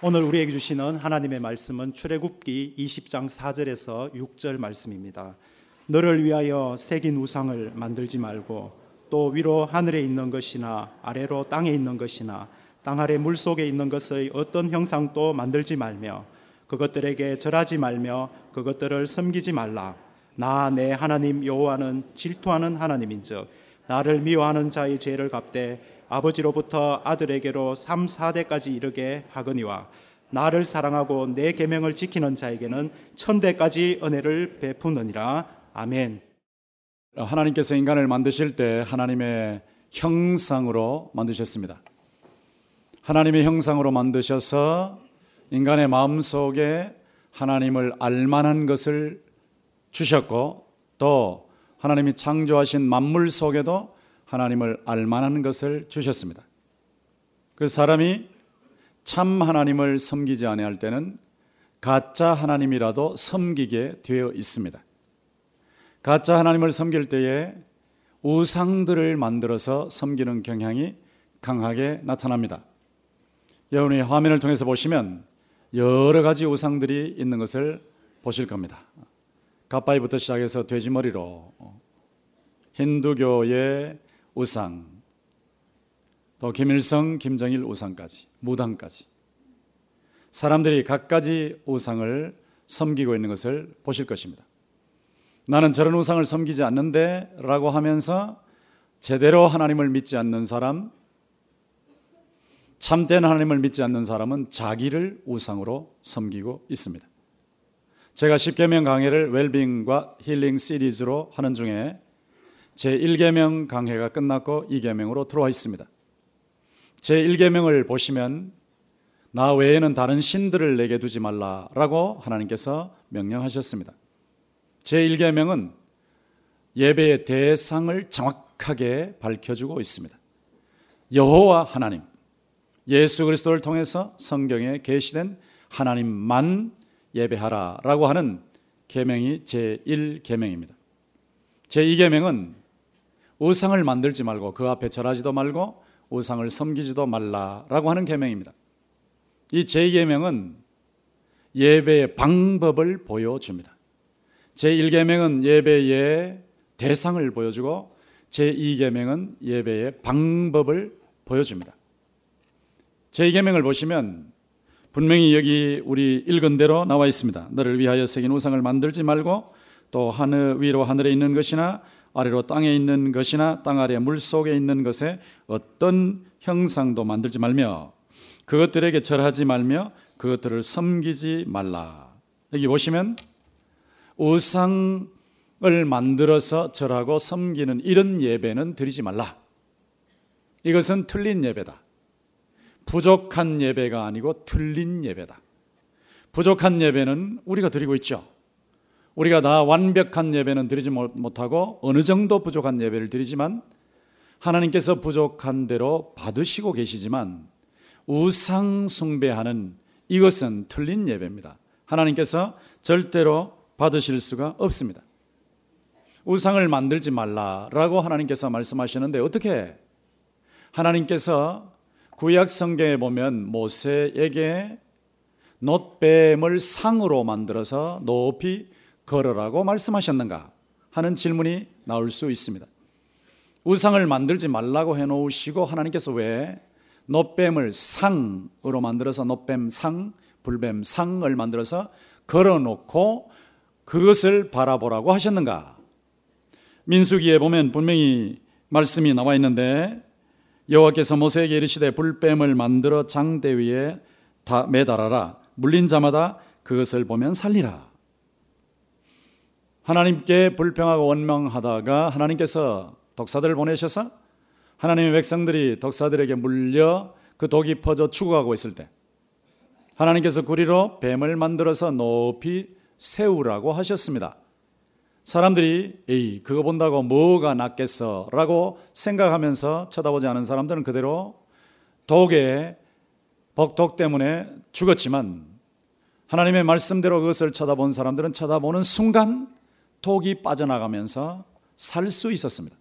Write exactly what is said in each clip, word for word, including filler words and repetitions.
오늘 우리에게 주시는 하나님의 말씀은 출애굽기 이십 장 사 절에서 육 절 말씀입니다. 너를 위하여 새긴 우상을 만들지 말고 또 위로 하늘에 있는 것이나 아래로 땅에 있는 것이나 땅 아래 물속에 있는 것의 어떤 형상도 만들지 말며 그것들에게 절하지 말며 그것들을 섬기지 말라. 나 내 하나님 여호와는 질투하는 하나님인즉 나를 미워하는 자의 죄를 갚되 아버지로부터 아들에게로 삼, 사대까지 이르게 하거니와 나를 사랑하고 내 계명을 지키는 자에게는 천대까지 은혜를 베푸느니라. 아멘. 하나님께서 인간을 만드실 때 하나님의 형상으로 만드셨습니다. 하나님의 형상으로 만드셔서 인간의 마음속에 하나님을 알만한 것을 주셨고 또 하나님이 창조하신 만물 속에도 하나님을 알만한 것을 주셨습니다. 그래서 사람이 참 하나님을 섬기지 아니할 때는 가짜 하나님이라도 섬기게 되어 있습니다. 가짜 하나님을 섬길 때에 우상들을 만들어서 섬기는 경향이 강하게 나타납니다. 여러분이 화면을 통해서 보시면 여러 가지 우상들이 있는 것을 보실 겁니다. 갓바위부터 시작해서 돼지머리로 힌두교의 우상, 또 김일성, 김정일 우상까지, 무당까지 사람들이 갖가지 우상을 섬기고 있는 것을 보실 것입니다. 나는 저런 우상을 섬기지 않는데 라고 하면서 제대로 하나님을 믿지 않는 사람, 참된 하나님을 믿지 않는 사람은 자기를 우상으로 섬기고 있습니다. 제가 십계명 강해를 웰빙과 힐링 시리즈로 하는 중에 제일 계명 강해가 끝났고 이 계명으로 들어와 있습니다. 제일 계명을 보시면 나 외에는 다른 신들을 내게 두지 말라라고 하나님께서 명령하셨습니다. 제일 계명은 예배의 대상을 정확하게 밝혀주고 있습니다. 여호와 하나님, 예수 그리스도를 통해서 성경에 계시된 하나님만 예배하라라고 하는 계명이 제일 계명입니다. 제이 계명은 우상을 만들지 말고 그 앞에 절하지도 말고 우상을 섬기지도 말라라고 하는 계명입니다. 이 제이 계명은 예배의 방법을 보여줍니다. 제일 계명은 예배의 대상을 보여주고 제이 계명은 예배의 방법을 보여줍니다. 제이 계명을 보시면 분명히 여기 우리 읽은 대로 나와 있습니다. 너를 위하여 새긴 우상을 만들지 말고 또 하늘 위로 하늘에 있는 것이나 아래로 땅에 있는 것이나 땅 아래 물속에 있는 것에 어떤 형상도 만들지 말며 그것들에게 절하지 말며 그것들을 섬기지 말라. 여기 보시면 우상을 만들어서 절하고 섬기는 이런 예배는 드리지 말라. 이것은 틀린 예배다. 부족한 예배가 아니고 틀린 예배다. 부족한 예배는 우리가 드리고 있죠. 우리가 다 완벽한 예배는 드리지 못하고 어느 정도 부족한 예배를 드리지만 하나님께서 부족한 대로 받으시고 계시지만 우상 숭배하는 이것은 틀린 예배입니다. 하나님께서 절대로 받으실 수가 없습니다. 우상을 만들지 말라라고 하나님께서 말씀하시는데 어떻게? 하나님께서 구약 성경에 보면 모세에게 놋뱀을 상으로 만들어서 높이 걸으라고 말씀하셨는가 하는 질문이 나올 수 있습니다. 우상을 만들지 말라고 해놓으시고 하나님께서 왜 놋뱀을 상으로 만들어서 놋뱀 상, 불뱀 상을 만들어서 걸어놓고 그것을 바라보라고 하셨는가? 민수기에 보면 분명히 말씀이 나와 있는데 여호와께서 모세에게 이르시되 불뱀을 만들어 장대 위에 다 매달아라. 물린 자마다 그것을 보면 살리라. 하나님께 불평하고 원망하다가 하나님께서 독사들을 보내셔서 하나님의 백성들이 독사들에게 물려 그 독이 퍼져 죽어가고 있을 때 하나님께서 구리로 뱀을 만들어서 높이 세우라고 하셨습니다. 사람들이 에이 그거 본다고 뭐가 낫겠어 라고 생각하면서 쳐다보지 않은 사람들은 그대로 독에 독 때문에 죽었지만 하나님의 말씀대로 그것을 쳐다본 사람들은 쳐다보는 순간 독이 빠져나가면서 살 수 있었습니다.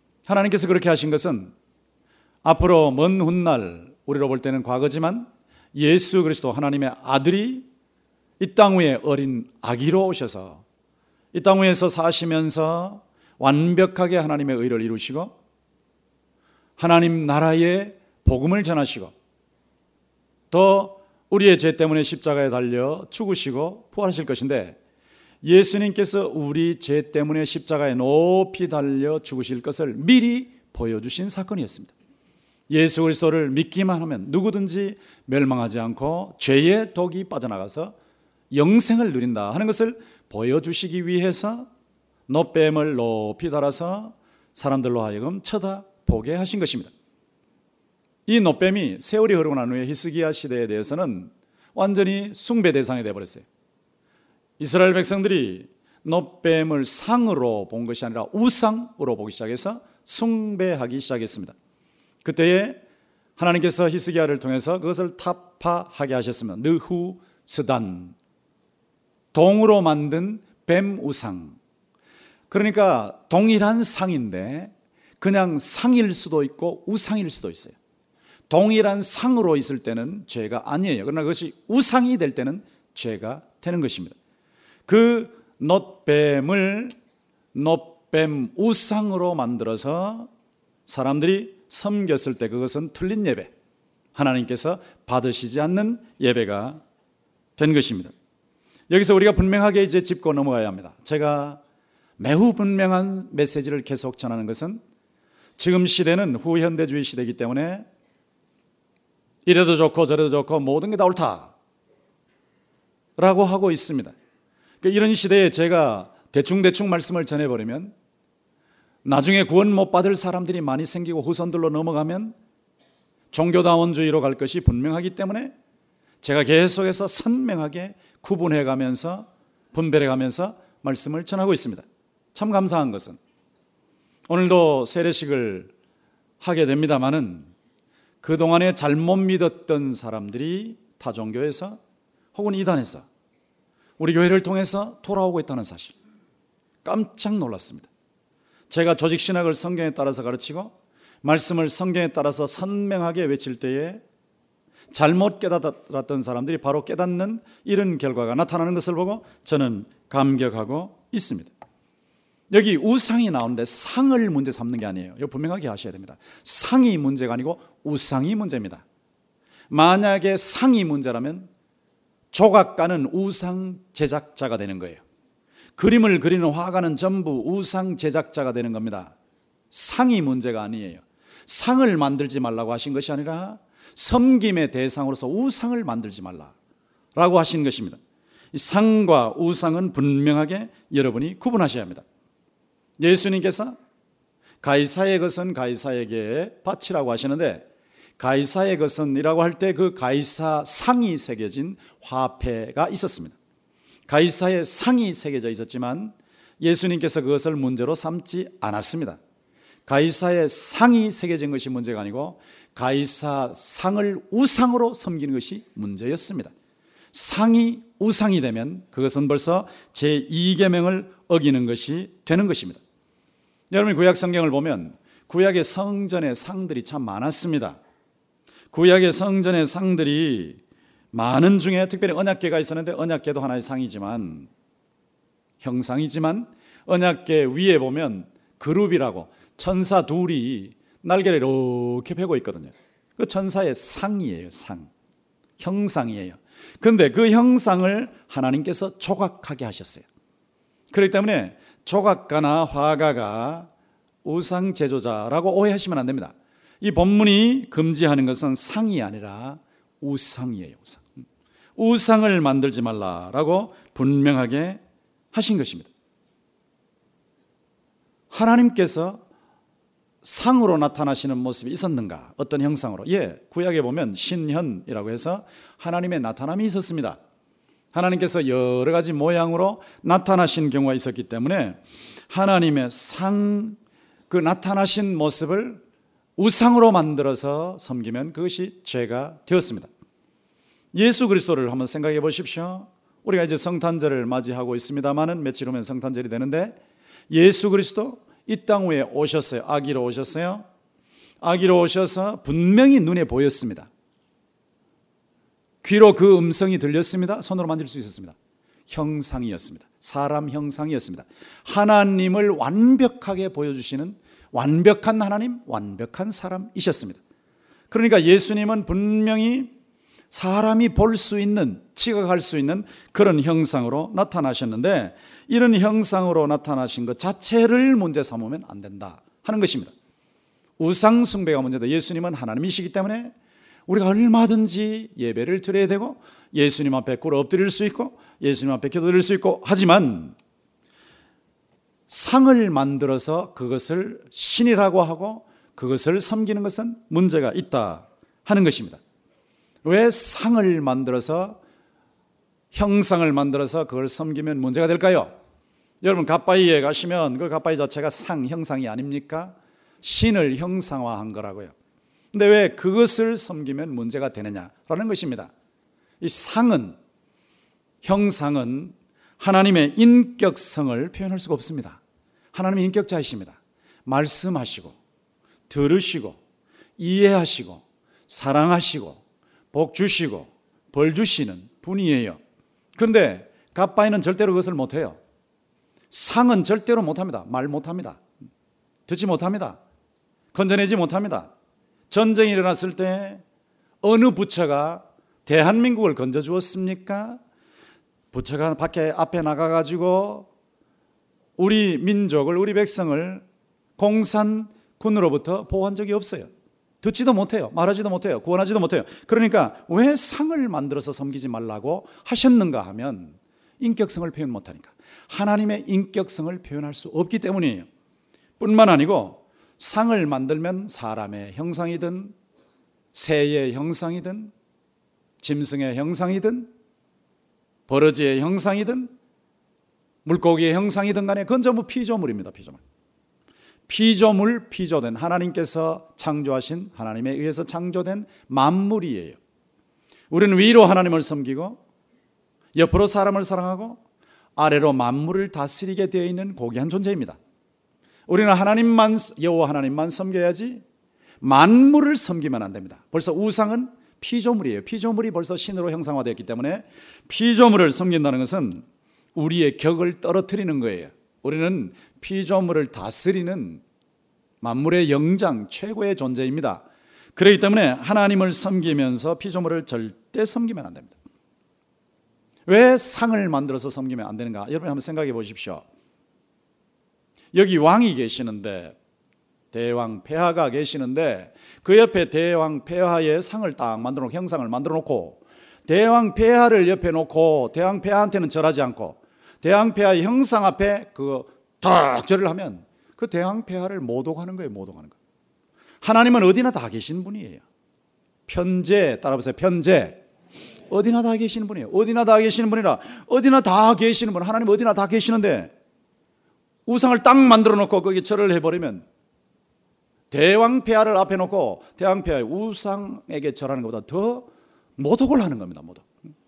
하나님께서 그렇게 하신 것은 앞으로 먼 훗날 우리로 볼 때는 과거지만 예수 그리스도 하나님의 아들이 이 땅 위에 어린 아기로 오셔서 이 땅 위에서 사시면서 완벽하게 하나님의 의를 이루시고 하나님 나라의 복음을 전하시고 또 우리의 죄 때문에 십자가에 달려 죽으시고 부활하실 것인데, 예수님께서 우리 죄 때문에 십자가에 높이 달려 죽으실 것을 미리 보여주신 사건이었습니다. 예수 그리스도를 믿기만 하면 누구든지 멸망하지 않고 죄의 독이 빠져나가서 영생을 누린다 하는 것을 보여주시기 위해서 놋뱀을 높이 달아서 사람들로 하여금 쳐다보게 하신 것입니다. 이 놋뱀이 세월이 흐르고 난 후에 히스기야 시대에 대해서는 완전히 숭배 대상이 되어버렸어요. 이스라엘 백성들이 놋뱀을 상으로 본 것이 아니라 우상으로 보기 시작해서 숭배하기 시작했습니다. 그때에 하나님께서 히스기야를 통해서 그것을 타파하게 하셨으면 느후스단, 동으로 만든 뱀 우상. 그러니까 동일한 상인데 그냥 상일 수도 있고 우상일 수도 있어요. 동일한 상으로 있을 때는 죄가 아니에요. 그러나 그것이 우상이 될 때는 죄가 되는 것입니다. 그 놋뱀을 놋뱀 우상으로 만들어서 사람들이 섬겼을 때 그것은 틀린 예배, 하나님께서 받으시지 않는 예배가 된 것입니다. 여기서 우리가 분명하게 이제 짚고 넘어가야 합니다. 제가 매우 분명한 메시지를 계속 전하는 것은 지금 시대는 후현대주의 시대이기 때문에 이래도 좋고 저래도 좋고 모든 게 다 옳다 라고 하고 있습니다. 이런 시대에 제가 대충대충 말씀을 전해버리면 나중에 구원 못 받을 사람들이 많이 생기고 후손들로 넘어가면 종교다원주의로 갈 것이 분명하기 때문에 제가 계속해서 선명하게 구분해가면서 분별해가면서 말씀을 전하고 있습니다. 참 감사한 것은 오늘도 세례식을 하게 됩니다마는 그동안에 잘못 믿었던 사람들이 타 종교에서 혹은 이단에서 우리 교회를 통해서 돌아오고 있다는 사실, 깜짝 놀랐습니다. 제가 조직신학을 성경에 따라서 가르치고 말씀을 성경에 따라서 선명하게 외칠 때에 잘못 깨달았던 사람들이 바로 깨닫는 이런 결과가 나타나는 것을 보고 저는 감격하고 있습니다. 여기 우상이 나오는데 상을 문제 삼는 게 아니에요. 이거 분명하게 하셔야 됩니다. 상이 문제가 아니고 우상이 문제입니다. 만약에 상이 문제라면 조각가는 우상 제작자가 되는 거예요. 그림을 그리는 화가는 전부 우상 제작자가 되는 겁니다. 상이 문제가 아니에요. 상을 만들지 말라고 하신 것이 아니라 섬김의 대상으로서 우상을 만들지 말라라고 하신 것입니다. 이 상과 우상은 분명하게 여러분이 구분하셔야 합니다. 예수님께서 가이사의 것은 가이사에게 바치라고 하시는데, 가이사의 것은이라고 할 때 그 가이사 상이 새겨진 화폐가 있었습니다. 가이사의 상이 새겨져 있었지만 예수님께서 그것을 문제로 삼지 않았습니다. 가이사의 상이 새겨진 것이 문제가 아니고 가이사 상을 우상으로 섬기는 것이 문제였습니다. 상이 우상이 되면 그것은 벌써 제이 계명을 어기는 것이 되는 것입니다. 여러분이 구약 성경을 보면 구약의 성전의 상들이 참 많았습니다. 구약의 성전의 상들이 많은 중에 특별히 언약궤가 있었는데, 언약궤도 하나의 상이지만, 형상이지만 언약궤 위에 보면 그룹이라고 천사 둘이 날개를 이렇게 펴고 있거든요. 그 천사의 상이에요. 상, 형상이에요. 그런데 그 형상을 하나님께서 조각하게 하셨어요. 그렇기 때문에 조각가나 화가가 우상 제조자라고 오해하시면 안 됩니다. 이 본문이 금지하는 것은 상이 아니라 우상이에요. 우상. 우상을 만들지 말라라고 분명하게 하신 것입니다. 하나님께서 상으로 나타나시는 모습이 있었는가? 어떤 형상으로? 예, 구약에 보면 신현이라고 해서 하나님의 나타남이 있었습니다. 하나님께서 여러 가지 모양으로 나타나신 경우가 있었기 때문에 하나님의 상, 그 나타나신 모습을 우상으로 만들어서 섬기면 그것이 죄가 되었습니다. 예수 그리스도를 한번 생각해 보십시오. 우리가 이제 성탄절을 맞이하고 있습니다마는 며칠 후면 성탄절이 되는데, 예수 그리스도 이 땅 위에 오셨어요. 아기로 오셨어요. 아기로 오셔서 분명히 눈에 보였습니다. 귀로 그 음성이 들렸습니다. 손으로 만질 수 있었습니다. 형상이었습니다. 사람 형상이었습니다. 하나님을 완벽하게 보여주시는 완벽한 하나님, 완벽한 사람이셨습니다. 그러니까 예수님은 분명히 사람이 볼 수 있는, 지각할 수 있는 그런 형상으로 나타나셨는데, 이런 형상으로 나타나신 것 자체를 문제 삼으면 안 된다 하는 것입니다. 우상 숭배가 문제다. 예수님은 하나님이시기 때문에 우리가 얼마든지 예배를 드려야 되고 예수님 앞에 꿇어 엎드릴 수 있고 예수님 앞에 기도드릴 수 있고, 하지만 상을 만들어서 그것을 신이라고 하고 그것을 섬기는 것은 문제가 있다 하는 것입니다. 왜 상을 만들어서, 형상을 만들어서 그걸 섬기면 문제가 될까요? 여러분, 갓바위에 가시면 그 갓바위 자체가 상, 형상이 아닙니까? 신을 형상화한 거라고요. 근데 왜 그것을 섬기면 문제가 되느냐라는 것입니다. 이 상은, 형상은 하나님의 인격성을 표현할 수가 없습니다. 하나님의 인격자이십니다. 말씀하시고 들으시고 이해하시고 사랑하시고 복 주시고 벌 주시는 분이에요. 그런데 갓바위는 절대로 그것을 못해요. 상은 절대로 못합니다. 말 못합니다. 듣지 못합니다. 건져내지 못합니다. 전쟁이 일어났을 때 어느 부처가 대한민국을 건져주었습니까? 부처가 밖에 앞에 나가가지고 우리 민족을, 우리 백성을 공산군으로부터 보호한 적이 없어요. 듣지도 못해요. 말하지도 못해요. 구원하지도 못해요. 그러니까 왜 상을 만들어서 섬기지 말라고 하셨는가 하면 인격성을 표현 못하니까, 하나님의 인격성을 표현할 수 없기 때문이에요. 뿐만 아니고 상을 만들면 사람의 형상이든 새의 형상이든 짐승의 형상이든 버러지의 형상이든 물고기의 형상이든 간에 그건 전부 피조물입니다. 피조물. 피조물, 피조된, 하나님께서 창조하신, 하나님에 의해서 창조된 만물이에요. 우리는 위로 하나님을 섬기고 옆으로 사람을 사랑하고 아래로 만물을 다스리게 되어 있는 고귀한 존재입니다. 우리는 하나님만, 여호와 하나님만 섬겨야지 만물을 섬기면 안 됩니다. 벌써 우상은 피조물이에요. 피조물이 벌써 신으로 형상화되었기 때문에 피조물을 섬긴다는 것은 우리의 격을 떨어뜨리는 거예요. 우리는 피조물을 다스리는 만물의 영장, 최고의 존재입니다. 그렇기 때문에 하나님을 섬기면서 피조물을 절대 섬기면 안 됩니다. 왜 상을 만들어서 섬기면 안 되는가? 여러분 한번 생각해 보십시오. 여기 왕이 계시는데, 대왕 폐하가 계시는데 그 옆에 대왕 폐하의 상을 딱 만들어 놓고, 형상을 만들어 놓고, 대왕 폐하를 옆에 놓고 대왕 폐하한테는 절하지 않고 대왕 폐하의 형상 앞에 그거 딱 절을 하면 그 대왕 폐하를 모독하는 거예요. 모독하는 거. 하나님은 어디나 다 계신 분이에요. 편재, 따라보세요. 편재. 어디나 다 계시는 분이에요. 어디나 다 계시는 분이라. 어디나 다 계시는 분. 하나님 어디나 다 계시는데 우상을 딱 만들어 놓고 거기 절을 해버리면, 대왕 폐하를 앞에 놓고 대왕 폐하의 우상에게 절하는 것보다 더 모독을 하는 겁니다. 모독.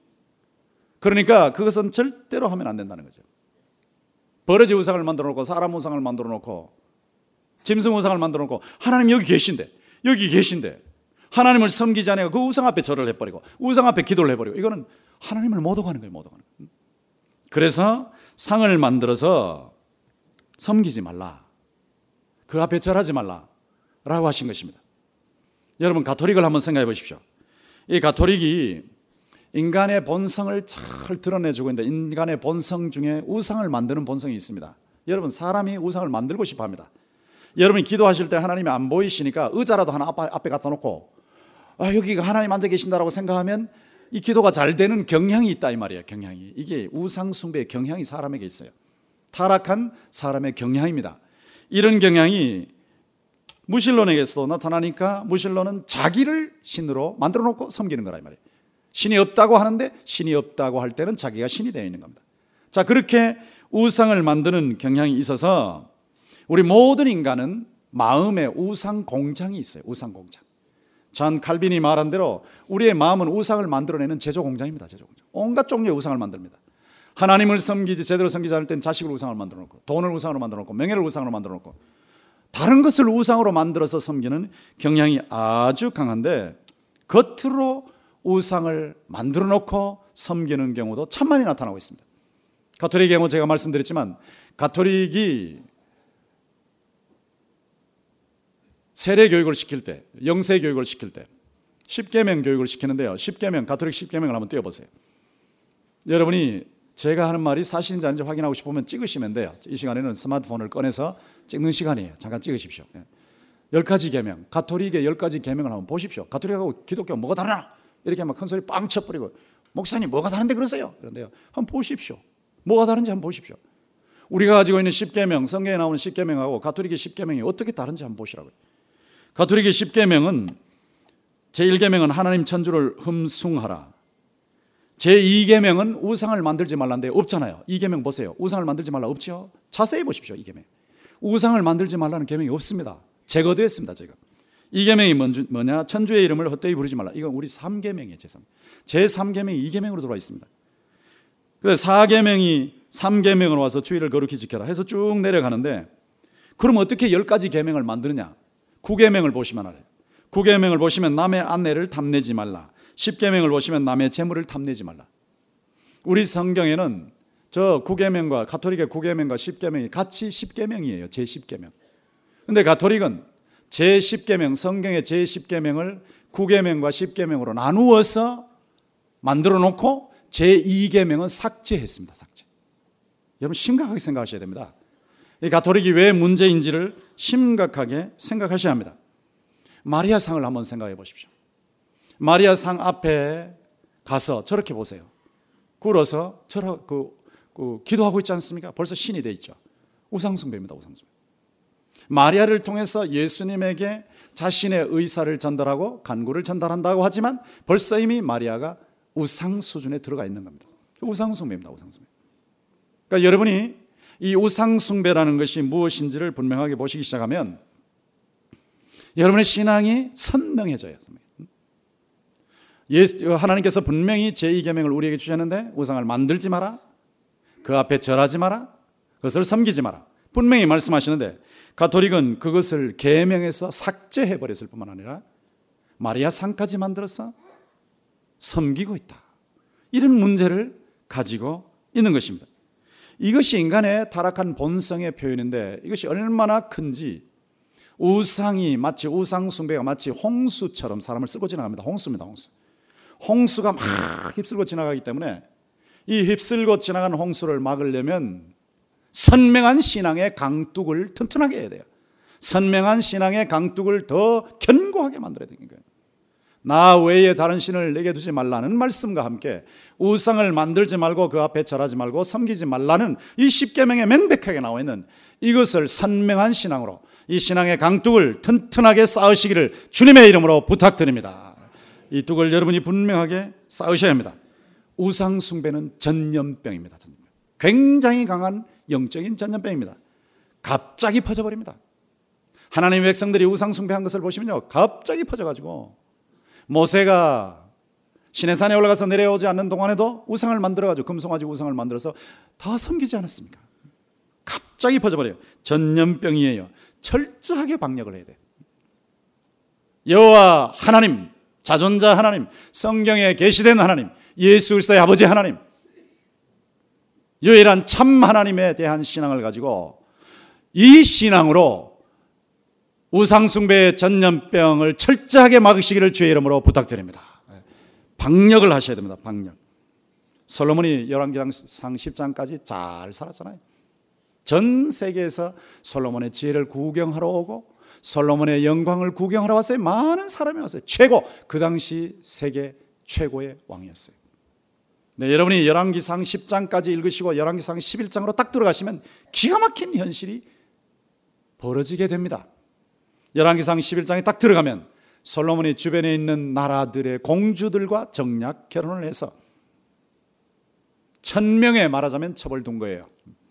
그러니까 그것은 절대로 하면 안 된다는 거죠. 버러지 우상을 만들어 놓고 사람 우상을 만들어 놓고 짐승 우상을 만들어 놓고 하나님 여기 계신데, 여기 계신데 하나님을 섬기지 않아요. 그 우상 앞에 절을 해버리고 우상 앞에 기도를 해버리고, 이거는 하나님을 모독하는 거예요. 모독하는 거예요. 그래서 상을 만들어서 섬기지 말라, 그 앞에 절하지 말라 라고 하신 것입니다. 여러분, 가톨릭을 한번 생각해 보십시오. 이 가톨릭이 인간의 본성을 잘 드러내주고 있는데, 인간의 본성 중에 우상을 만드는 본성이 있습니다. 여러분, 사람이 우상을 만들고 싶어 합니다. 여러분이 기도하실 때 하나님이 안 보이시니까 의자라도 하나 앞에 갖다 놓고 아, 여기가 하나님 앉아 계신다라고 생각하면 이 기도가 잘 되는 경향이 있다 이 말이에요. 경향이. 이게 우상 숭배의 경향이 사람에게 있어요. 타락한 사람의 경향입니다. 이런 경향이 무신론에게서도 나타나니까 무신론은 자기를 신으로 만들어 놓고 섬기는 거라 이 말이에요. 신이 없다고 하는데 신이 없다고 할 때는 자기가 신이 되어 있는 겁니다. 자, 그렇게 우상을 만드는 경향이 있어서 우리 모든 인간은 마음에 우상 공장이 있어요. 우상 공장. 잔 칼빈이 말한 대로 우리의 마음은 우상을 만들어내는 제조 공장입니다. 제조 공장. 온갖 종류의 우상을 만듭니다. 하나님을 섬기지 제대로 섬기지 않을 땐 자식을 우상을 만들어 놓고, 돈을 우상으로 만들어 놓고, 명예를 우상으로 만들어 놓고, 다른 것을 우상으로 만들어서 섬기는 경향이 아주 강한데, 겉으로 우상을 만들어 놓고 섬기는 경우도 참 많이 나타나고 있습니다. 가톨릭의 경우 제가 말씀드렸지만 가톨릭이 세례 교육을 시킬 때, 영세 교육을 시킬 때 십계명 교육을 시키는데요. 십계명, 가톨릭 십계명을 한번 띄워보세요. 여러분이 제가 하는 말이 사실인지 아닌지 확인하고 싶으면 찍으시면 돼요. 이 시간에는 스마트폰을 꺼내서 찍는 시간이에요. 잠깐 찍으십시오. 열 가지 계명, 가톨릭의 열 가지 계명을 한번 보십시오. 가톨릭하고 기독교가 뭐가 다르나? 이렇게 막 큰 소리 빵 쳐버리고 목사님 뭐가 다른데 그러세요? 그런데요. 한번 보십시오. 뭐가 다른지 한번 보십시오. 우리가 가지고 있는 십계명, 성경에 나오는 십계명하고 가톨릭의 십계명이 어떻게 다른지 한번 보시라고요. 가톨릭의 십계명은 제일 계명은 하나님 천주를 흠숭하라. 제이 계명은 우상을 만들지 말라는데 없잖아요. 이 계명 보세요. 우상을 만들지 말라 없죠? 자세히 보십시오. 이 계명. 우상을 만들지 말라는 계명이 없습니다. 제거됐습니다. 제가. 이 계명이 뭐냐? 천주의 이름을 헛되이 부르지 말라. 이건 우리 삼 계명이에요. 제삼 계명이 이 계명으로 들어와 있습니다. 그래서 사 계명이 삼 계명으로 와서 주의를 거룩히 지켜라 해서 쭉 내려가는데, 그럼 어떻게 열 가지 계명을 만드느냐? 구 계명을 보시면 알아요. 구 계명을 보시면 남의 아내를 탐내지 말라. 십 계명을 보시면 남의 재물을 탐내지 말라. 우리 성경에는 저 구 계명과 가톨릭의 구 계명과 십 계명이 같이 십 계명이에요. 제십 계명. 근데 가톨릭은 제십 계명, 성경의 제십 계명을 구 계명과 십 계명으로 나누어서 만들어 놓고 제이 계명은 삭제했습니다. 삭제. 여러분 심각하게 생각하셔야 됩니다. 이 가톨릭이 왜 문제인지를 심각하게 생각하셔야 합니다. 마리아 상을 한번 생각해 보십시오. 마리아 상 앞에 가서 저렇게 보세요. 굴어서 저러, 그, 그, 기도하고 있지 않습니까? 벌써 신이 돼 있죠. 우상숭배입니다. 우상숭배. 마리아를 통해서 예수님에게 자신의 의사를 전달하고 간구를 전달한다고 하지만 벌써 이미 마리아가 우상 수준에 들어가 있는 겁니다. 우상숭배입니다. 우상숭배. 그러니까 여러분이 이 우상숭배라는 것이 무엇인지를 분명하게 보시기 시작하면 여러분의 신앙이 선명해져요. 예수, 하나님께서 분명히 제이 계명을 우리에게 주셨는데 우상을 만들지 마라, 그 앞에 절하지 마라, 그것을 섬기지 마라 분명히 말씀하시는데, 가톨릭은 그것을 계명에서 삭제해버렸을 뿐만 아니라 마리아 상까지 만들어서 섬기고 있다. 이런 문제를 가지고 있는 것입니다. 이것이 인간의 타락한 본성의 표현인데 이것이 얼마나 큰지, 우상이 마치 우상 숭배가 마치 홍수처럼 사람을 쓸고 지나갑니다. 홍수입니다. 홍수. 홍수가 막 휩쓸고 지나가기 때문에 이 휩쓸고 지나가는 홍수를 막으려면 선명한 신앙의 강둑을 튼튼하게 해야 돼요. 선명한 신앙의 강둑을 더 견고하게 만들어야 되는 거예요. 나 외에 다른 신을 내게 두지 말라는 말씀과 함께 우상을 만들지 말고 그 앞에 절하지 말고 섬기지 말라는 이 십계명에 명백하게 나와 있는 이것을 선명한 신앙으로, 이 신앙의 강둑을 튼튼하게 쌓으시기를 주님의 이름으로 부탁드립니다. 이 둑을 여러분이 분명하게 쌓으셔야 합니다. 우상 숭배는 전염병입니다. 전염병. 굉장히 강한 영적인 전염병입니다. 갑자기 퍼져버립니다. 하나님의 백성들이 우상 숭배한 것을 보시면요, 갑자기 퍼져가지고 모세가 시내산에 올라가서 내려오지 않는 동안에도 우상을 만들어가지고 금송아지 우상을 만들어서 다 섬기지 않았습니까? 갑자기 퍼져버려요. 전염병이에요. 철저하게 방역을 해야 돼요. 여호와 하나님, 자존자 하나님, 성경에 계시된 하나님, 예수 그리스도의 아버지 하나님, 유일한 참 하나님에 대한 신앙을 가지고 이 신앙으로 우상숭배의 전염병을 철저하게 막으시기를 주의 이름으로 부탁드립니다. 방역을 하셔야 됩니다. 방역. 솔로몬이 열왕기상 십 장까지 잘 살았잖아요. 전 세계에서 솔로몬의 지혜를 구경하러 오고 솔로몬의 영광을 구경하러 왔어요. 많은 사람이 왔어요. 최고, 그 당시 세계 최고의 왕이었어요. 네, 여러분이 열왕기상 십 장까지 읽으시고 열왕기상 십일 장으로 딱 들어가시면 기가 막힌 현실이 벌어지게 됩니다. 열왕기상 십일 장에 딱 들어가면 솔로몬이 주변에 있는 나라들의 공주들과 정략 결혼을 해서 천명에 말하자면 첩을 둔 거예요.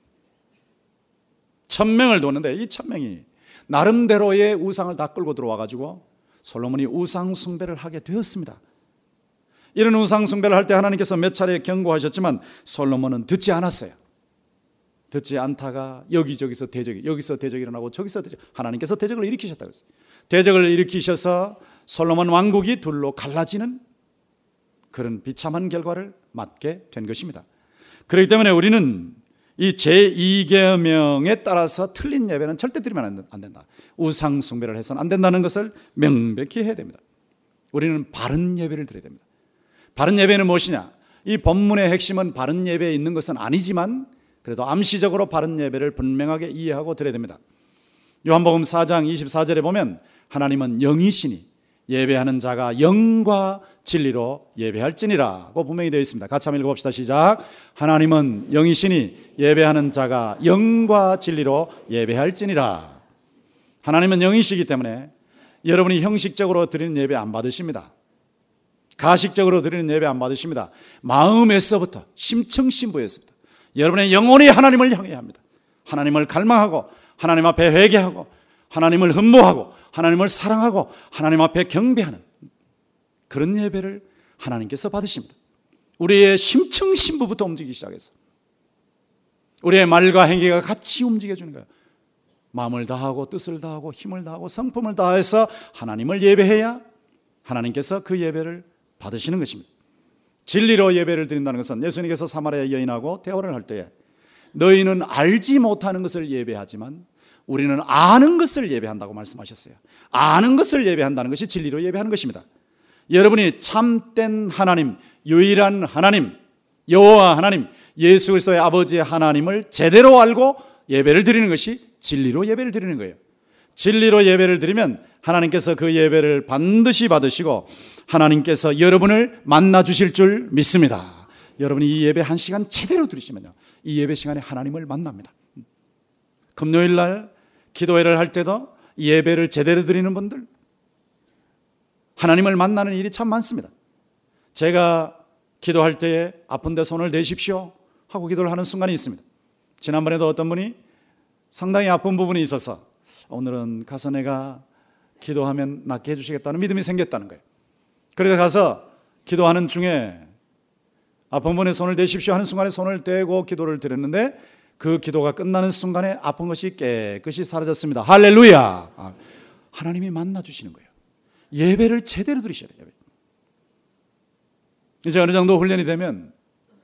천명을 뒀는데 이 천명이 나름대로의 우상을 다 끌고 들어와가지고 솔로몬이 우상 숭배를 하게 되었습니다. 이런 우상 숭배를 할 때 하나님께서 몇 차례 경고하셨지만 솔로몬은 듣지 않았어요. 듣지 않다가 여기저기서 대적이, 여기서 대적이 일어나고 저기서 대적, 하나님께서 대적을 일으키셨다고 했어요. 대적을 일으키셔서 솔로몬 왕국이 둘로 갈라지는 그런 비참한 결과를 맞게 된 것입니다. 그렇기 때문에 우리는 이 제이 계명에 따라서 틀린 예배는 절대 드리면 안 된다. 우상 숭배를 해서는 안 된다는 것을 명백히 해야 됩니다. 우리는 바른 예배를 드려야 됩니다. 바른 예배는 무엇이냐? 이 본문의 핵심은 바른 예배에 있는 것은 아니지만 그래도 암시적으로 바른 예배를 분명하게 이해하고 드려야 됩니다. 요한복음 사 장 이십사 절에 보면 하나님은 영이시니 예배하는 자가 영과 진리로 예배할지니라고 분명히 되어 있습니다. 같이 한번 읽어봅시다. 시작. 하나님은 영이시니 예배하는 자가 영과 진리로 예배할지니라. 하나님은 영이시기 때문에 여러분이 형식적으로 드리는 예배 안 받으십니다. 가식적으로 드리는 예배 안 받으십니다. 마음에서부터, 심청심부에서부터 여러분의 영혼이 하나님을 향해야 합니다. 하나님을 갈망하고 하나님 앞에 회개하고 하나님을 흠모하고 하나님을 사랑하고 하나님 앞에 경배하는 그런 예배를 하나님께서 받으십니다. 우리의 심청심부부터 움직이기 시작해서 우리의 말과 행위가 같이 움직여주는 거예요. 마음을 다하고 뜻을 다하고 힘을 다하고 성품을 다해서 하나님을 예배해야 하나님께서 그 예배를 받으시는 것입니다. 진리로 예배를 드린다는 것은 예수님께서 사마리아 여인하고 대화를 할 때에 너희는 알지 못하는 것을 예배하지만 우리는 아는 것을 예배한다고 말씀하셨어요. 아는 것을 예배한다는 것이 진리로 예배하는 것입니다. 여러분이 참된 하나님, 유일한 하나님, 여호와 하나님, 예수 그리스도의 아버지의 하나님을 제대로 알고 예배를 드리는 것이 진리로 예배를 드리는 거예요. 진리로 예배를 드리면 하나님께서 그 예배를 반드시 받으시고 하나님께서 여러분을 만나 주실 줄 믿습니다. 여러분이 이 예배 한 시간 제대로 드리시면요, 이 예배 시간에 하나님을 만납니다. 금요일 날 기도회를 할 때도 예배를 제대로 드리는 분들 하나님을 만나는 일이 참 많습니다. 제가 기도할 때에 아픈데 손을 대십시오 하고 기도를 하는 순간이 있습니다. 지난번에도 어떤 분이 상당히 아픈 부분이 있어서 오늘은 가서 내가 기도하면 낫게 해주시겠다는 믿음이 생겼다는 거예요. 그래서 가서 기도하는 중에 아픈 분의 손을 대십시오 하는 순간에 손을 떼고 기도를 드렸는데 그 기도가 끝나는 순간에 아픈 것이 깨끗이 사라졌습니다. 할렐루야. 아, 하나님이 만나주시는 거예요. 예배를 제대로 드리셔야 돼요. 이제 어느 정도 훈련이 되면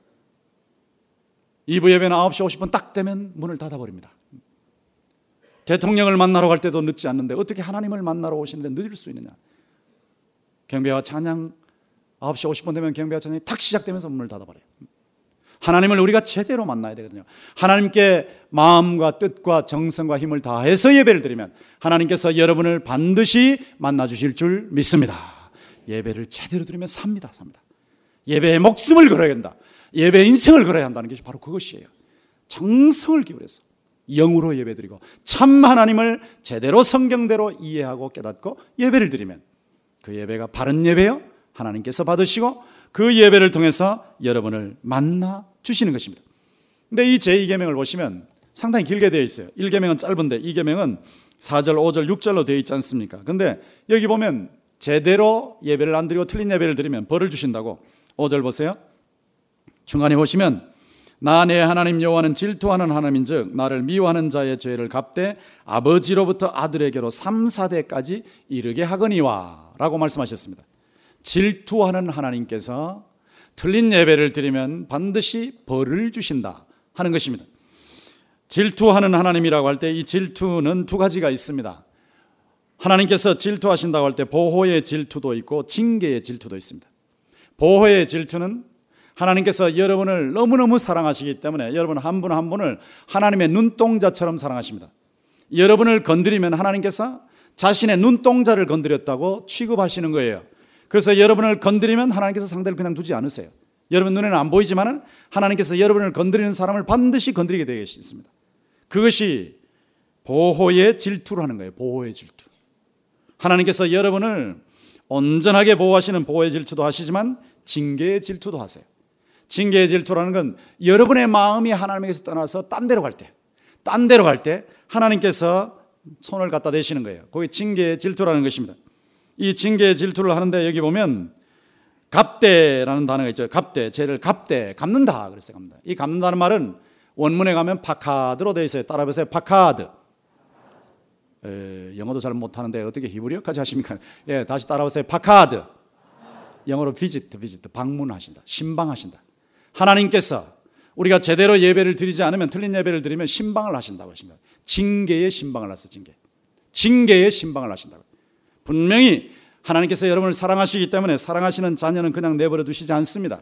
이 부 예배는 아홉 시 오십 분 딱 되면 문을 닫아버립니다. 대통령을 만나러 갈 때도 늦지 않는데 어떻게 하나님을 만나러 오시는데 늦을 수 있느냐. 경배와 찬양 아홉 시 오십 분 되면 경배와 찬양이 탁 시작되면서 문을 닫아버려요. 하나님을 우리가 제대로 만나야 되거든요. 하나님께 마음과 뜻과 정성과 힘을 다해서 예배를 드리면 하나님께서 여러분을 반드시 만나주실 줄 믿습니다. 예배를 제대로 드리면 삽니다. 삽니다. 예배에 목숨을 걸어야 한다. 예배에 인생을 걸어야 한다는 것이 바로 그것이에요. 정성을 기울여서 영으로 예배드리고 참 하나님을 제대로 성경대로 이해하고 깨닫고 예배를 드리면 그 예배가 바른 예배요, 하나님께서 받으시고 그 예배를 통해서 여러분을 만나 주시는 것입니다. 근데 이 제이 계명을 보시면 상당히 길게 되어 있어요. 일 계명은 짧은데 이 계명은 사 절, 오 절, 육 절로 되어 있지 않습니까? 근데 여기 보면 제대로 예배를 안 드리고 틀린 예배를 드리면 벌을 주신다고. 오 절 보세요. 중간에 보시면 나 내 하나님 여호와는 질투하는 하나님인즉 나를 미워하는 자의 죄를 갚되 아버지로부터 아들에게로 삼, 사 대까지 이르게 하거니와 라고 말씀하셨습니다. 질투하는 하나님께서 틀린 예배를 드리면 반드시 벌을 주신다 하는 것입니다. 질투하는 하나님이라고 할 때 이 질투는 두 가지가 있습니다. 하나님께서 질투하신다고 할 때 보호의 질투도 있고 징계의 질투도 있습니다. 보호의 질투는 하나님께서 여러분을 너무너무 사랑하시기 때문에 여러분 한 분 한 분을 하나님의 눈동자처럼 사랑하십니다. 여러분을 건드리면 하나님께서 자신의 눈동자를 건드렸다고 취급하시는 거예요. 그래서 여러분을 건드리면 하나님께서 상대를 그냥 두지 않으세요. 여러분 눈에는 안 보이지만 하나님께서 여러분을 건드리는 사람을 반드시 건드리게 되어 있습니다. 그것이 보호의 질투라는 거예요. 보호의 질투. 하나님께서 여러분을 온전하게 보호하시는 보호의 질투도 하시지만 징계의 질투도 하세요. 징계의 질투라는 건 여러분의 마음이 하나님에게서 떠나서 딴 데로 갈 때, 딴 데로 갈 때 하나님께서 손을 갖다 대시는 거예요. 그게 징계의 질투라는 것입니다. 이 징계의 질투를 하는데 여기 보면 갚대라는 단어가 있죠. 갚대, 죄를 갚대, 갚는다 그랬어요. 갚는다. 이 갚는다는 말은 원문에 가면 파카드로 되어 있어요. 따라해보세요. 파카드. 에, 영어도 잘 못하는데 어떻게 히브리어까지 하십니까? 예, 다시 따라오세요. 파카드. 영어로 visit, visit, 방문하신다, 신방하신다. 하나님께서 우리가 제대로 예배를 드리지 않으면, 틀린 예배를 드리면 신방을 하신다고 하신 거예요. 징계의 신방을 하셨어요. 징계. 징계의 신방을 하신다고. 분명히 하나님께서 여러분을 사랑하시기 때문에 사랑하시는 자녀는 그냥 내버려 두시지 않습니다.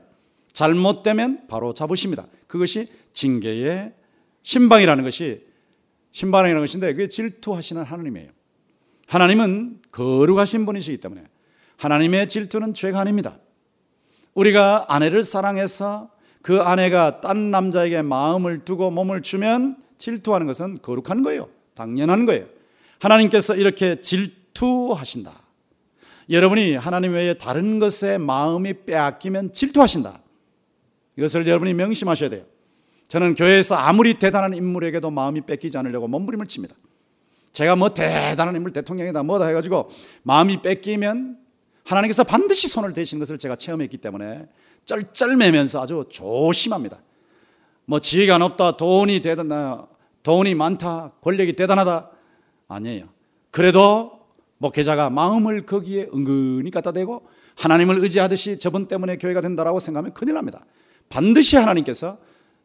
잘못되면 바로 잡으십니다. 그것이 징계의 신방이라는 것이, 신방이라는 것인데, 그게 질투하시는 하나님이에요. 하나님은 거룩하신 분이시기 때문에 하나님의 질투는 죄가 아닙니다. 우리가 아내를 사랑해서 그 아내가 딴 남자에게 마음을 두고 몸을 주면 질투하는 것은 거룩한 거예요. 당연한 거예요. 하나님께서 이렇게 질투하신다. 여러분이 하나님 외에 다른 것에 마음이 빼앗기면 질투하신다. 이것을 여러분이 명심하셔야 돼요. 저는 교회에서 아무리 대단한 인물에게도 마음이 뺏기지 않으려고 몸부림을 칩니다. 제가 뭐 대단한 인물, 대통령이다 뭐다 해가지고 마음이 뺏기면 하나님께서 반드시 손을 대시는 것을 제가 체험했기 때문에 쩔쩔매면서 아주 조심합니다. 뭐 지혜가 높다, 돈이 대단하다, 돈이 많다, 권력이 대단하다, 아니에요. 그래도 목회자가 마음을 거기에 은근히 갖다 대고 하나님을 의지하듯이 저분 때문에 교회가 된다라고 생각하면 큰일 납니다. 반드시 하나님께서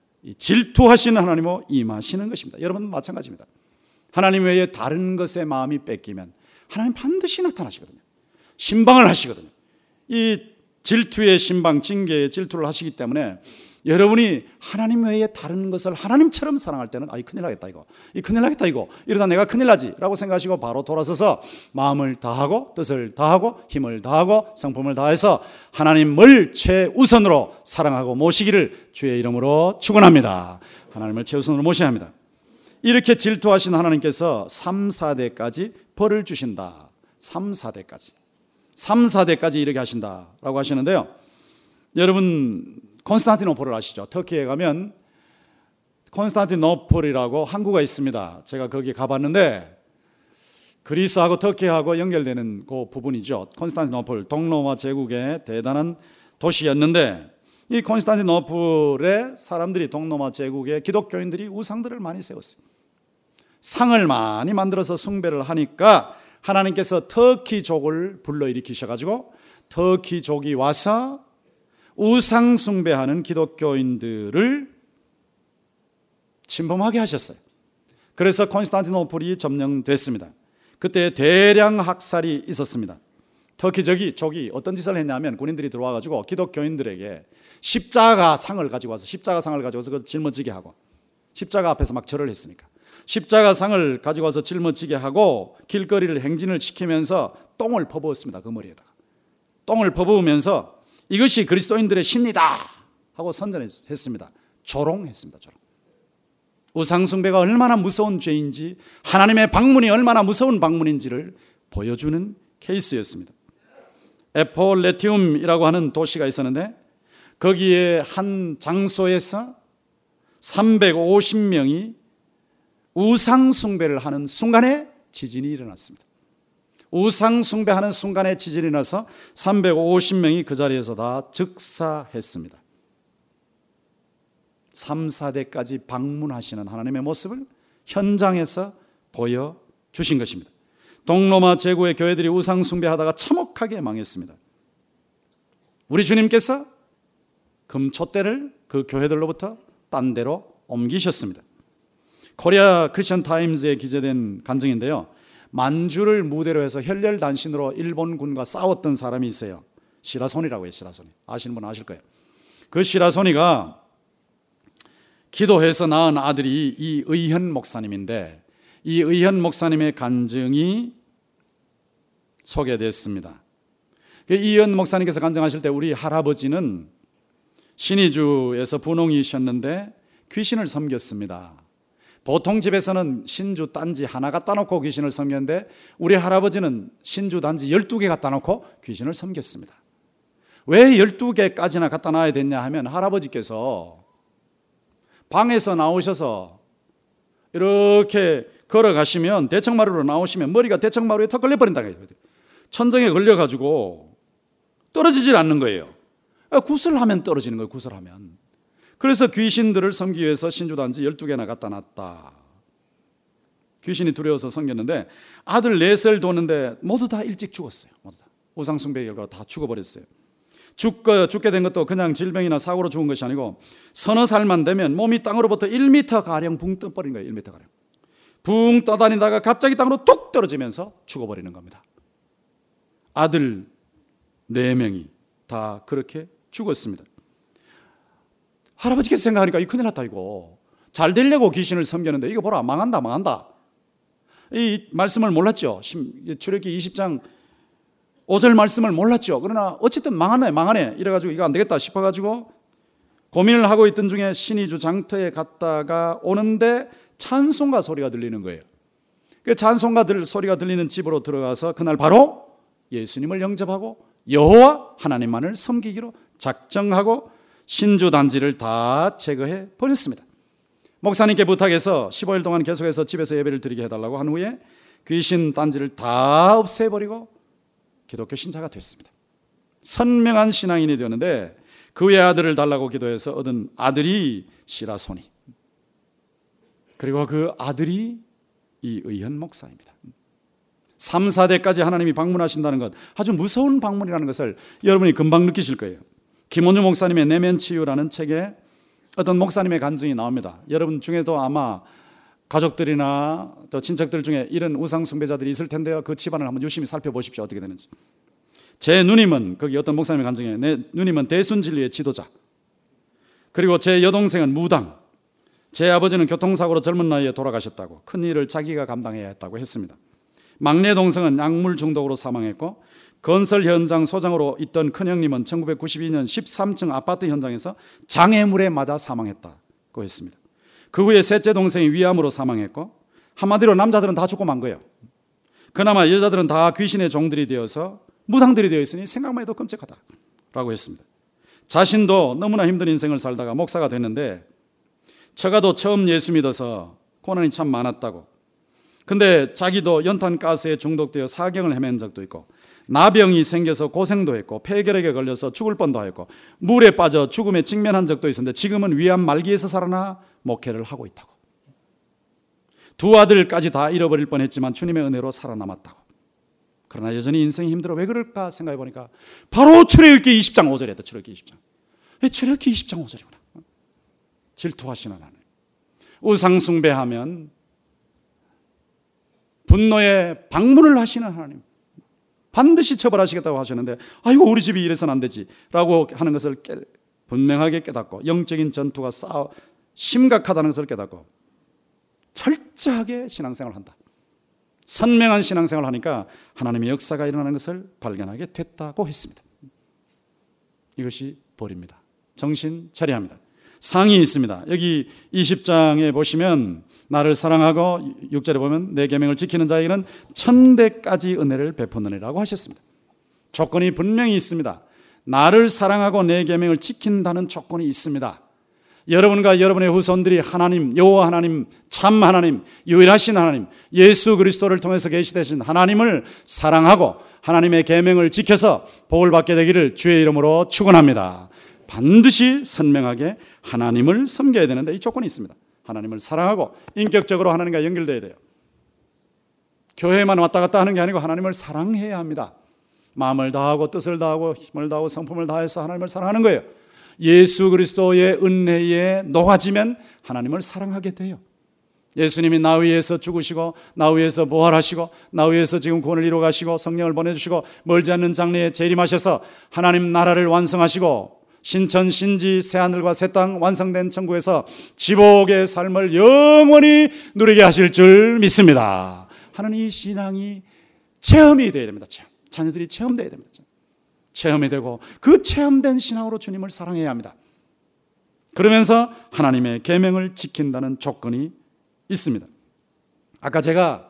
질투하시는 하나님으로 임하시는 것입니다. 여러분 마찬가지입니다. 하나님 외에 다른 것에 마음이 뺏기면 하나님 반드시 나타나시거든요. 신방을 하시거든요. 이 질투의 신방, 징계의 질투를 하시기 때문에 여러분이 하나님 외에 다른 것을 하나님처럼 사랑할 때는 아이 큰일 나겠다 이거, 이 큰일 나겠다 이거, 이러다 내가 큰일 나지 라고 생각하시고 바로 돌아서서 마음을 다하고 뜻을 다하고 힘을 다하고 성품을 다해서 하나님을 최우선으로 사랑하고 모시기를 주의 이름으로 축원합니다. 하나님을 최우선으로 모셔야 합니다. 이렇게 질투하신 하나님께서 삼, 사 대까지 벌을 주신다. 삼, 사 대까지 삼, 사 대까지 이렇게 하신다라고 하시는데요. 여러분 콘스탄티노폴을 아시죠? 터키에 가면 콘스탄티노폴이라고 항구가 있습니다. 제가 거기 가봤는데 그리스하고 터키하고 연결되는 그 부분이죠. 콘스탄티노폴, 동로마 제국의 대단한 도시였는데 이 콘스탄티노폴의 사람들이, 동로마 제국의 기독교인들이 우상들을 많이 세웠어요. 상을 많이 만들어서 숭배를 하니까 하나님께서 터키족을 불러일으키셔가지고 터키족이 와서 우상 숭배하는 기독교인들을 침범하게 하셨어요. 그래서 콘스탄티노폴이 점령됐습니다. 그때 대량 학살이 있었습니다. 터키족이 족이 어떤 짓을 했냐면 군인들이 들어와가지고 기독교인들에게 십자가 상을 가지고 와서 십자가 상을 가지고 와서 그 짊어지게 하고, 십자가 앞에서 막 절을 했으니까 십자가 상을 가지고 와서 짊어지게 하고 길거리를 행진을 시키면서 똥을 퍼부었습니다. 그 머리에다가 똥을 퍼부으면서 이것이 그리스도인들의 신이다 하고 선전했습니다. 조롱했습니다. 조롱. 우상숭배가 얼마나 무서운 죄인지, 하나님의 방문이 얼마나 무서운 방문인지를 보여주는 케이스였습니다. 에폴레티움이라고 하는 도시가 있었는데 거기에 한 장소에서 삼백오십 명이 우상숭배를 하는 순간에 지진이 일어났습니다. 우상숭배하는 순간에 지진이 나서 삼백오십 명이 그 자리에서 다 즉사했습니다. 삼, 사 대까지 방문하시는 하나님의 모습을 현장에서 보여주신 것입니다. 동로마 제국의 교회들이 우상숭배하다가 참혹하게 망했습니다. 우리 주님께서 금촛대를 그 교회들로부터 딴 데로 옮기셨습니다. 코리아 크리스천 타임즈에 기재된 간증인데요. 만주를 무대로 해서 혈렬단신으로 일본군과 싸웠던 사람이 있어요. 시라소니라고 해요. 시라소니. 아시는 분 아실 거예요. 그 시라소니가 기도해서 낳은 아들이 이 의현 목사님인데 이 의현 목사님의 간증이 소개됐습니다. 이현 목사님께서 간증하실 때 우리 할아버지는 신의주에서 분홍이셨는데 귀신을 섬겼습니다. 보통 집에서는 신주 단지 하나 갖다 놓고 귀신을 섬겼는데 우리 할아버지는 신주 단지 열두 개 갖다 놓고 귀신을 섬겼습니다. 왜 열두 개까지나 갖다 놔야 됐냐 하면 할아버지께서 방에서 나오셔서 이렇게 걸어가시면 대청마루로 나오시면 머리가 대청마루에 턱 걸려버린다는 거예요. 천정에 걸려가지고 떨어지질 않는 거예요. 구슬하면 떨어지는 거예요. 구슬하면. 그래서 귀신들을 섬기기 위해서 신주단지 열두 개나 갖다 놨다. 귀신이 두려워서 섬겼는데 아들 넷을 뒀는데 모두 다 일찍 죽었어요. 모두 다. 우상숭배의 결과로 다 죽어버렸어요. 죽, 죽게 된 것도 그냥 질병이나 사고로 죽은 것이 아니고 서너 살만 되면 몸이 땅으로부터 일 미터가량 붕 떠버린 거예요. 일 미터가량. 붕 떠다니다가 갑자기 땅으로 뚝 떨어지면서 죽어버리는 겁니다. 아들 네 명이 다 그렇게 죽었습니다. 할아버지께서 생각하니까 이 큰일 났다 이거. 잘 되려고 귀신을 섬겼는데 이거 보라 망한다 망한다. 이 말씀을 몰랐죠. 출애굽기 이십 장 오 절 말씀을 몰랐죠. 그러나 어쨌든 망하네 망하네 이래가지고 이거 안 되겠다 싶어가지고 고민을 하고 있던 중에 신이 주 장터에 갔다가 오는데 찬송가 소리가 들리는 거예요. 그 찬송가 소리가 들리는 집으로 들어가서 그날 바로 예수님을 영접하고 여호와 하나님만을 섬기기로 작정하고 신주 단지를 다 제거해 버렸습니다. 목사님께 부탁해서 십오 일 동안 계속해서 집에서 예배를 드리게 해달라고 한 후에 귀신 단지를 다 없애버리고 기독교 신자가 됐습니다. 선명한 신앙인이 되었는데 그 외 아들을 달라고 기도해서 얻은 아들이 시라소니, 그리고 그 아들이 이 의현 목사입니다. 삼, 사 대까지 하나님이 방문하신다는 것, 아주 무서운 방문이라는 것을 여러분이 금방 느끼실 거예요. 김원주 목사님의 내면 치유라는 책에 어떤 목사님의 간증이 나옵니다. 여러분 중에도 아마 가족들이나 또 친척들 중에 이런 우상 숭배자들이 있을 텐데요. 그 집안을 한번 유심히 살펴보십시오. 어떻게 되는지. 제 누님은, 거기 어떤 목사님의 간증에 내 누님은 대순진리의 지도자, 그리고 제 여동생은 무당, 제 아버지는 교통사고로 젊은 나이에 돌아가셨다고, 큰일을 자기가 감당해야 했다고 했습니다. 막내 동생은 약물 중독으로 사망했고, 건설 현장 소장으로 있던 큰형님은 천구백구십이 년 십삼 층 아파트 현장에서 장애물에 맞아 사망했다고 했습니다. 그 후에 셋째 동생이 위암으로 사망했고, 한마디로 남자들은 다 죽고 만 거예요. 그나마 여자들은 다 귀신의 종들이 되어서 무당들이 되어 있으니 생각만 해도 끔찍하다라고 했습니다. 자신도 너무나 힘든 인생을 살다가 목사가 됐는데 처가도 처음 예수 믿어서 고난이 참 많았다고, 근데 자기도 연탄가스에 중독되어 사경을 헤맨 적도 있고, 나병이 생겨서 고생도 했고, 폐결핵에 걸려서 죽을 뻔도 했고, 물에 빠져 죽음에 직면한 적도 있었는데 지금은 위암 말기에서 살아나 목회를 하고 있다고. 두 아들까지 다 잃어버릴 뻔했지만 주님의 은혜로 살아남았다고. 그러나 여전히 인생이 힘들어. 왜 그럴까 생각해 보니까 바로 출애굽기 이십 장 오 절이었다. 출애굽기 이십 장. 왜 출애굽기 이십 장 오 절이구나. 질투하시는 하나님. 우상 숭배하면 분노의 방문을 하시는 하나님. 반드시 처벌하시겠다고 하셨는데, 아이고 우리 집이 이래서는 안 되지 라고 하는 것을 깨, 분명하게 깨닫고, 영적인 전투가 싸, 심각하다는 것을 깨닫고 철저하게 신앙생활을 한다. 선명한 신앙생활을 하니까 하나님의 역사가 일어나는 것을 발견하게 됐다고 했습니다. 이것이 벌입니다. 정신 차려야 합니다. 상이 있습니다. 여기 이십 장에 보시면 나를 사랑하고 육 절에 보면 내 계명을 지키는 자에게는 천대까지 은혜를 베푸느니라고 하셨습니다. 조건이 분명히 있습니다. 나를 사랑하고 내 계명을 지킨다는 조건이 있습니다. 여러분과 여러분의 후손들이 하나님, 여호와 하나님, 참 하나님, 유일하신 하나님, 예수 그리스도를 통해서 계시되신 하나님을 사랑하고 하나님의 계명을 지켜서 복을 받게 되기를 주의 이름으로 축원합니다. 반드시 선명하게 하나님을 섬겨야 되는데 이 조건이 있습니다. 하나님을 사랑하고 인격적으로 하나님과 연결되어야 돼요. 교회만 왔다 갔다 하는 게 아니고 하나님을 사랑해야 합니다. 마음을 다하고 뜻을 다하고 힘을 다하고 성품을 다해서 하나님을 사랑하는 거예요. 예수 그리스도의 은혜에 녹아지면 하나님을 사랑하게 돼요. 예수님이 나 위해서 죽으시고 나 위해서 부활하시고 나 위해서 지금 구원을 이루어 가시고 성령을 보내주시고 멀지 않는 장래에 재림하셔서 하나님 나라를 완성하시고 신천 신지 새하늘과 새 땅 완성된 천국에서 지복의 삶을 영원히 누리게 하실 줄 믿습니다 하는 이 신앙이 체험이 되어야 됩니다. 체험. 자녀들이 체험되어야 됩니다. 체험이 되고 그 체험된 신앙으로 주님을 사랑해야 합니다. 그러면서 하나님의 계명을 지킨다는 조건이 있습니다. 아까 제가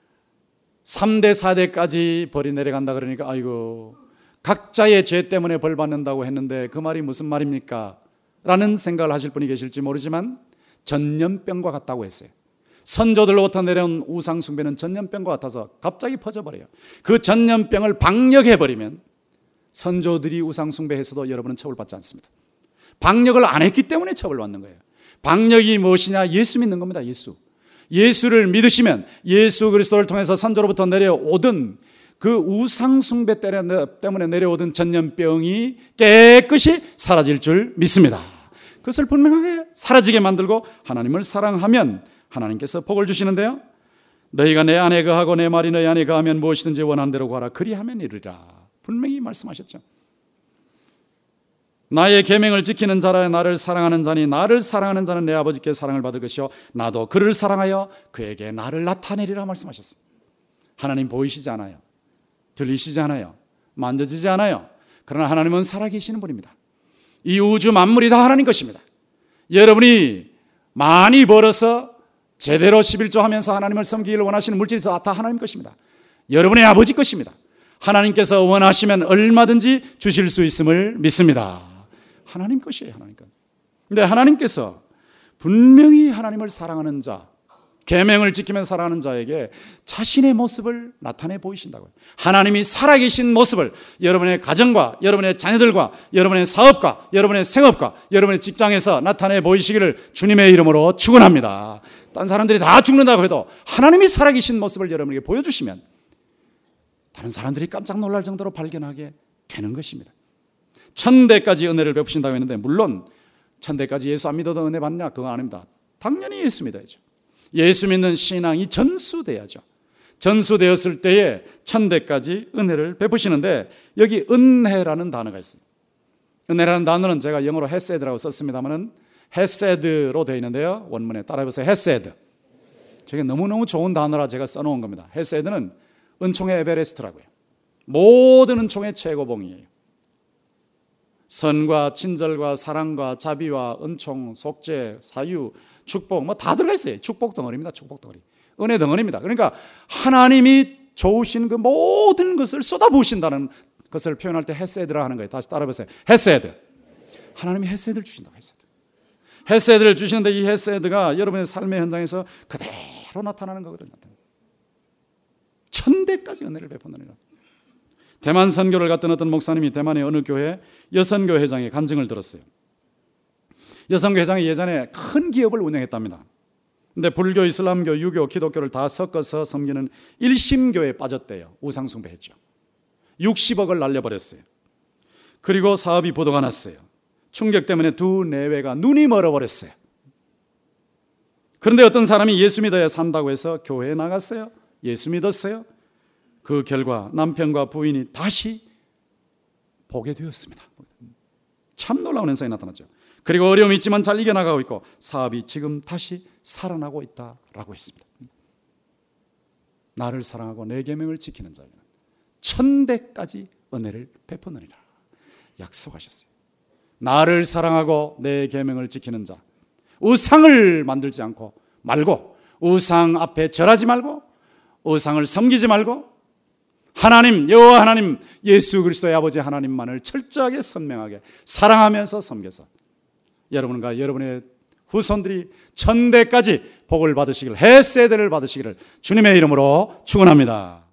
삼 대 사 대까지 벌이 내려간다 그러니까 아이고 각자의 죄 때문에 벌 받는다고 했는데 그 말이 무슨 말입니까? 라는 생각을 하실 분이 계실지 모르지만 전염병과 같다고 했어요. 선조들로부터 내려온 우상 숭배는 전염병과 같아서 갑자기 퍼져버려요. 그 전염병을 방역해버리면 선조들이 우상 숭배해서도 여러분은 처벌받지 않습니다. 방역을 안 했기 때문에 처벌받는 거예요. 방역이 무엇이냐? 예수 믿는 겁니다. 예수. 예수를 믿으시면 예수 그리스도를 통해서 선조로부터 내려오던 그 우상 숭배 때문에 내려오던 전염병이 깨끗이 사라질 줄 믿습니다. 그것을 분명하게 사라지게 만들고 하나님을 사랑하면 하나님께서 복을 주시는데요, 너희가 내 안에 거하고 내 말이 너희 안에 거하면 무엇이든지 원하는 대로 구하라 그리하면 이루리라. 분명히 말씀하셨죠. 나의 계명을 지키는 자라 나를 사랑하는 자니 나를 사랑하는 자는 내 아버지께 사랑을 받을 것이요 나도 그를 사랑하여 그에게 나를 나타내리라 말씀하셨어요. 하나님 보이시지 않아요. 들리시지 않아요. 만져지지 않아요. 그러나 하나님은 살아계시는 분입니다. 이 우주 만물이 다 하나님 것입니다. 여러분이 많이 벌어서 제대로 십일조 하면서 하나님을 섬기기를 원하시는 물질이 다 하나님 것입니다. 여러분의 아버지 것입니다. 하나님께서 원하시면 얼마든지 주실 수 있음을 믿습니다. 하나님 것이에요. 하나님 것. 근데 하나님께서 분명히 하나님을 사랑하는 자, 계명을 지키며 살아가는 자에게 자신의 모습을 나타내 보이신다고요. 하나님이 살아계신 모습을 여러분의 가정과 여러분의 자녀들과 여러분의 사업과 여러분의 생업과 여러분의 직장에서 나타내 보이시기를 주님의 이름으로 축원합니다. 딴 사람들이 다 죽는다고 해도 하나님이 살아계신 모습을 여러분에게 보여주시면 다른 사람들이 깜짝 놀랄 정도로 발견하게 되는 것입니다. 천대까지 은혜를 베푸신다고 했는데, 물론 천대까지 예수 안 믿어도 은혜 받냐? 그거 아닙니다. 당연히 예수 믿어야죠. 예수 믿는 신앙이 전수돼야죠. 전수되었을 때에 천대까지 은혜를 베푸시는데, 여기 은혜라는 단어가 있어요. 은혜라는 단어는 제가 영어로 헤세드라고 썼습니다만은 헤세드로 되어 있는데요, 원문에 따라해보세요. 헤세드. 저게 너무너무 좋은 단어라 제가 써놓은 겁니다. 헤세드는 은총의 에베레스트라고요. 모든 은총의 최고봉이에요. 선과 친절과 사랑과 자비와 은총, 속죄, 사유, 축복 뭐 다 들어가 있어요. 축복 덩어리입니다. 축복 덩어리. 은혜 덩어리입니다. 그러니까 하나님이 좋으신 그 모든 것을 쏟아부으신다는 것을 표현할 때 헤세드라 하는 거예요. 다시 따라해보세요. 헤세드. 하나님이 헤세드를 주신다고. 헤세드. 헤세드를 주시는데 이 헤세드가 여러분의 삶의 현장에서 그대로 나타나는 거거든요. 천대까지 은혜를 베푼다는 거. 대만 선교를 갔던 어떤 목사님이 대만의 어느 교회 여선교 회장의 간증을 들었어요. 여선교 회장이 예전에 큰 기업을 운영했답니다. 근데 불교, 이슬람교, 유교, 기독교를 다 섞어서 섬기는 일심교에 빠졌대요. 우상숭배했죠. 육십억을 날려버렸어요. 그리고 사업이 부도가 났어요. 충격 때문에 두 내외가 눈이 멀어버렸어요. 그런데 어떤 사람이 예수 믿어야 산다고 해서 교회에 나갔어요. 예수 믿었어요. 그 결과 남편과 부인이 다시 보게 되었습니다. 참 놀라운 현상이 나타났죠. 그리고 어려움이 있지만 잘 이겨나가고 있고 사업이 지금 다시 살아나고 있다라고 했습니다. 나를 사랑하고 내 계명을 지키는 자에게는 천대까지 은혜를 베푸느니라 약속하셨어요. 나를 사랑하고 내 계명을 지키는 자, 우상을 만들지 않고 말고, 우상 앞에 절하지 말고, 우상을 섬기지 말고, 하나님, 여호와 하나님, 예수 그리스도의 아버지 하나님만을 철저하게 선명하게 사랑하면서 섬겨서 여러분과 여러분의 후손들이 천대까지 복을 받으시기를, 헤세드를 받으시기를 주님의 이름으로 축원합니다.